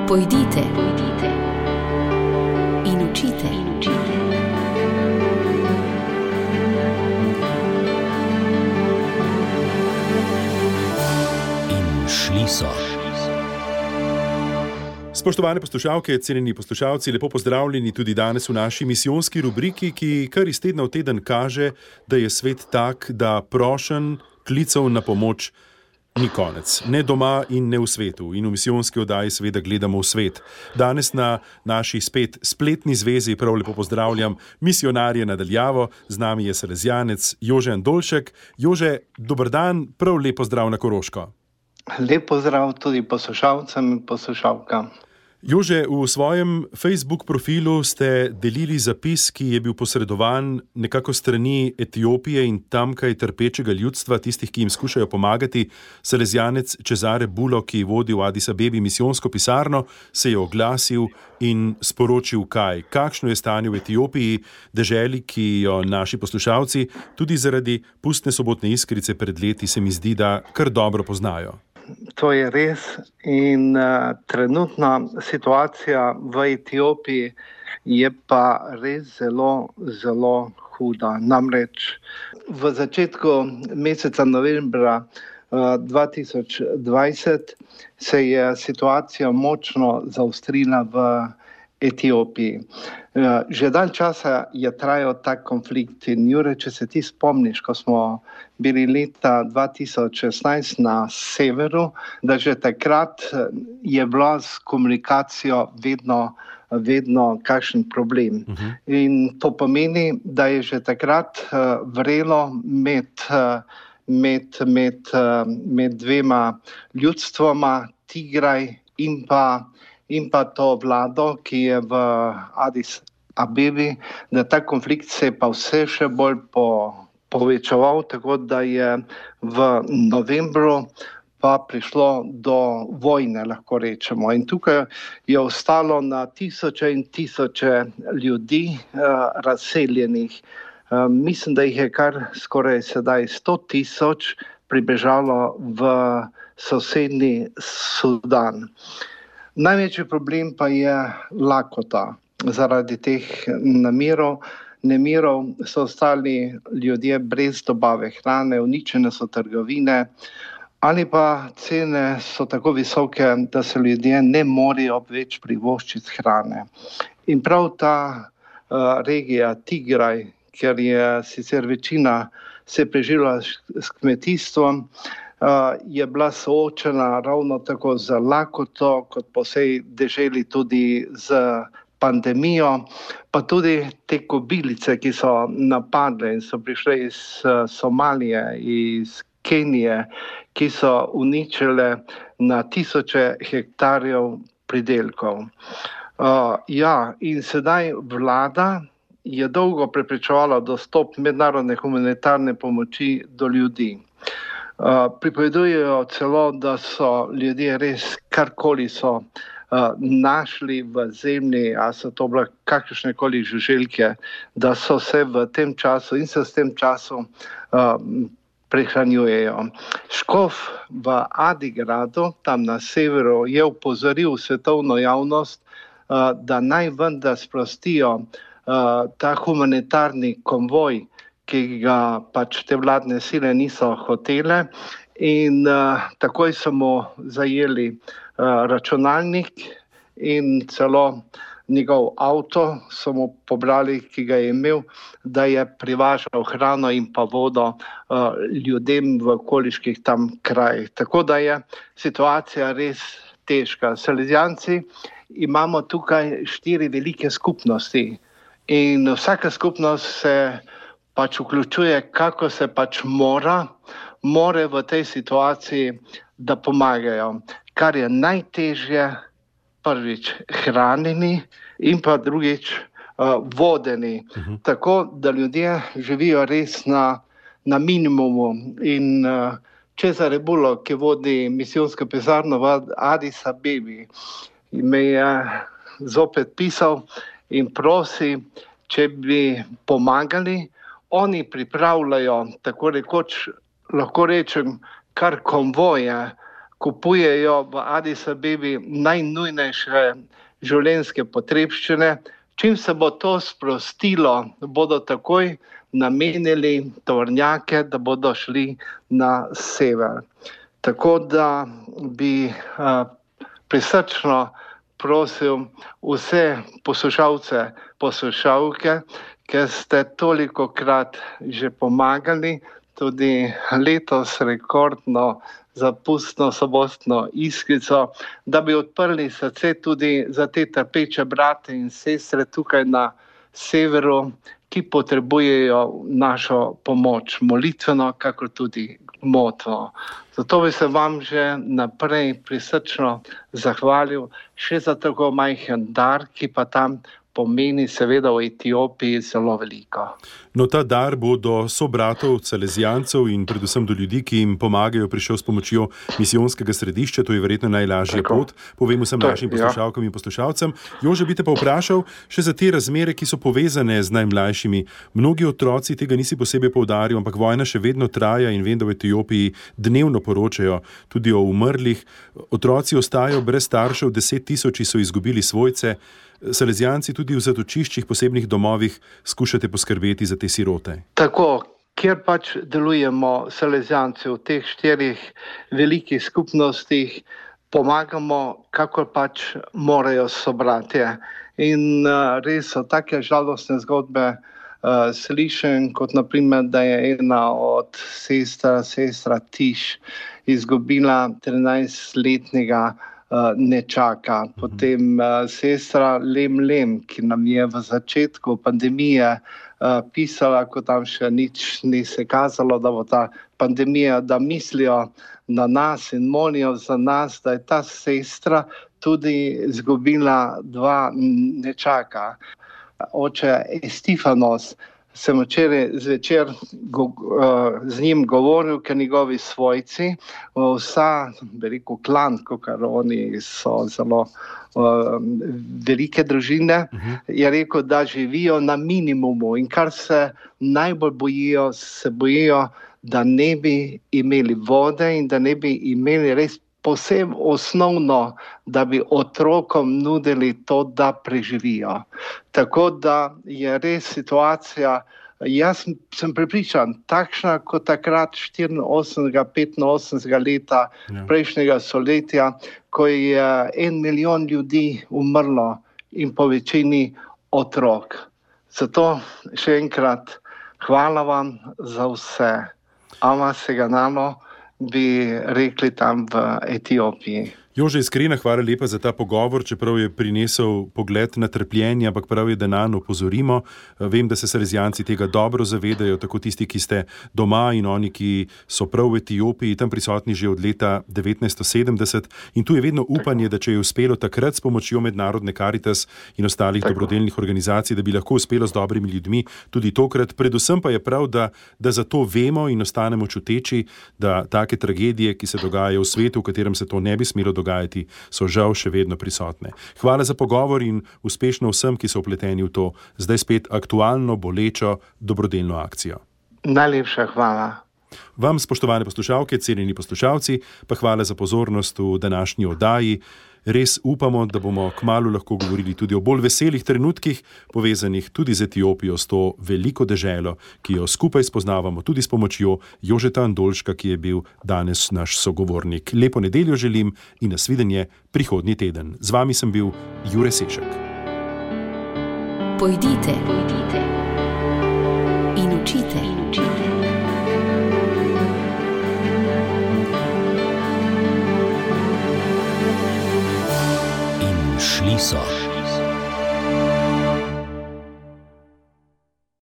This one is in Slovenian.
Pojdite in učite. In šli so. Spoštovane poslušalke, cenjeni poslušalci, lepo pozdravljeni tudi danes v naši misijonski rubriki, ki kar iz tedna v teden kaže, da je svet tak, da prošenj, klicev na pomoč ni konec. Ne doma in ne v svetu. In v misijonski oddaji seveda gledamo v svet. Danes na naši spletni zvezi prav lepo pozdravljam misionarje na daljavo. Z nami je salezijanec Jože Andoljšek. Jože, dober dan, prav lep pozdrav na Koroško. Lep pozdrav tudi poslušalcem in poslušalkam. Jože, v svojem Facebook profilu ste delili zapis, ki je bil posredovan nekako strani Etiopije in tamkaj trpečega ljudstva, tistih, ki jim skušajo pomagati. Salezijanec Cesare Bulo, ki vodi v Addis Abebi misijonsko pisarno, se je oglasil in sporočil kaj. Kakšno je stanje v Etiopiji, deželi, ki jo naši poslušalci tudi zaradi pustne sobotne iskrice pred leti se mi zdi, da kar dobro poznajo. To je res in trenutna situacija v Etiopiji je pa res zelo, zelo huda. Namreč v začetku meseca novembra 2020 se je situacija močno zaostrila v Etiopiji. Že dalj časa je trajal ta konflikt in Jure, če se ti spomniš, ko smo bili leta 2016 na severu, da že takrat je bila s komunikacijo vedno kakšen problem. In to pomeni, da je že takrat vrelo med dvema ljudstvoma, Tigraj in pa to vlado, ki je v Addis Abebi, da ta konflikt se pa vse še bolj povečeval, tako da je v novembru pa prišlo do vojne, lahko rečemo. In tukaj je ostalo na tisoče in tisoče ljudi razseljenih. Mislim, da jih je kar skoraj sedaj 100,000 pribežalo v sosednji Sudan. Največji problem pa je lakota. Zaradi teh nemirov so ostali ljudje brez dobave hrane, uničene so trgovine, ali pa cene so tako visoke, da se ljudje ne morejo več privoščiti hrane. In prav ta regija Tigraj, ker je sicer večina se preživela s kmetijstvom, je bila soočena ravno tako z lakoto, kot po vsej deželi tudi z pandemijo, pa tudi te kobilice, ki so napadle in so prišle iz Somalije, iz Kenije, ki so uničile na tisoče hektarjev pridelkov. In sedaj vlada je dolgo preprečevala dostop mednarodne humanitarne pomoči do ljudi. Pripovedujejo celo, da so ljudje res karkoli so našli v zemlji, a so to bile kakršnekoli žuželke, da so se v tem času in se s tem časom prehranjujejo. Škof v Adigradu, tam na severu, je opozoril svetovno javnost, da naj vendar sprostijo ta humanitarni konvoj, ki ga pač te vladne sile niso hotele, in takoj so mu zajeli računalnik in celo njegov avto so mu pobrali, ki ga je imel, da je privažal hrano in pa vodo ljudem v okoliških tam krajih. Tako da je situacija res težka. Salezijanci imamo tukaj 4 velike skupnosti in vsaka skupnost se pač vključuje, kako se pač more v tej situaciji, da pomagajo. Kar je najtežje, prvič hranjeni in pa drugič vodeni. Tako, da ljudje živijo res na minimumu. In Cesare Bulo, ki vodi misijonsko pisarno v Addis Abebi, me je zopet pisal in prosi, če bi pomagali. Oni pripravljajo, tako rekoč, lahko rečem, kar konvoje kupujejo v Addis Abebi najnujnejše življenjske potrebščine. Čim se bo to sprostilo, bodo takoj namenili tovornjake, da bodo šli na sever. Tako da bi prisrčno prosil vse poslušalce, poslušalke, ker ste tolikokrat že pomagali, tudi letos rekordno za pustno sobotno iskrico, da bi odprli srce tudi za te trpeče brate in sestre tukaj na severu, ki potrebujejo našo pomoč, molitveno, kakor tudi gmotno. Zato bi se vam že naprej prisrčno zahvalil še za tako majhen dar, ki pa tam pomeni seveda v Etiopiji zelo veliko. No, ta dar bo do sobratov, salezijancev in predvsem do ljudi, ki jim pomagajo, prišel s pomočjo misijonskega središča, to je verjetno najlažja pot. Povem vsem našim poslušalkam in poslušalcem. Jože, bi te pa vprašal še za te razmere, ki so povezane z najmlajšimi. Mnogi otroci tega nisi posebej poudaril, ampak vojna še vedno traja in vem, da v Etiopiji dnevno poročajo tudi o umrlih. Otroci ostajajo brez staršev, 10 tisoči so izgubili svojce. Salezijanci tudi v zatočiščih, posebnih domovih skušate poskrbeti za te sirote. Tako, kjer pač delujemo Salezijanci v teh 4 velikih skupnostih, pomagamo, kakor pač morajo sobratje. In res so take žalostne zgodbe slišim, kot naprimer, da je ena od sestra Tiš izgubila 13-letnega nečaka. Potem sestra Lem, ki nam je v začetku pandemije pisala, ko tam še nič ni se kazalo, da bo ta pandemija, da mislijo na nas in molijo za nas, da je ta sestra tudi izgubila 2 nečaka. Oče Estifanos, sem včeraj zvečer z njim govoril, ker njegovi svojci, vsa, veliko klan, kakor oni so zelo velike družine, je rekel, da živijo na minimumu in kar se najbolj bojijo, se bojijo, da ne bi imeli vode in da ne bi imeli res posebej osnovno, da bi otrokom nudili to, da preživijo. Tako da je res situacija, jaz sem prepričan, takšna kot takrat 84, 85 leta prejšnjega stoletja, ko je 1 milijon ljudi umrlo in po večini otrok. Zato še enkrat hvala vam za vse. Ama Seganalo bi rekli tam v Etiopiji. Jože, iskrena hvala lepa za ta pogovor, čeprav je prinesel pogled na trpljenje, ampak prav je, da nanj opozorimo. Vem, da se Salezijanci tega dobro zavedajo, tako tisti, ki ste doma in oni, ki so prav v Etiopiji, tam prisotni že od leta 1970. In tu je vedno upanje, da če je uspelo takrat s pomočjo mednarodne Karitas in ostalih dobrodelnih organizacij, da bi lahko uspelo z dobrimi ljudmi tudi tokrat. Predvsem pa je prav, da za to vemo in ostanemo čuteči, da take tragedije, ki se dogajajo v svetu, v katerem se to ne bi smelo dogajati, so žal še vedno prisotne. Hvala za pogovor in uspešno vsem, ki so vpleteni v to zdaj spet aktualno, bolečo, dobrodelno akcijo. Najlepša hvala. Vam, spoštovane poslušalke, cenjeni poslušalci, pa hvala za pozornost v današnji oddaji. Res upamo, da bomo kmalu lahko govorili tudi o bolj veselih trenutkih, povezanih tudi z Etiopijo, s to veliko deželo, ki jo skupaj spoznavamo tudi s pomočjo Jožeta Andolška, ki je bil danes naš sogovornik. Lepo nedeljo želim in nasvidenje prihodnji teden. Z vami sem bil Jure Sešek. Pojdite in učite. Šli so.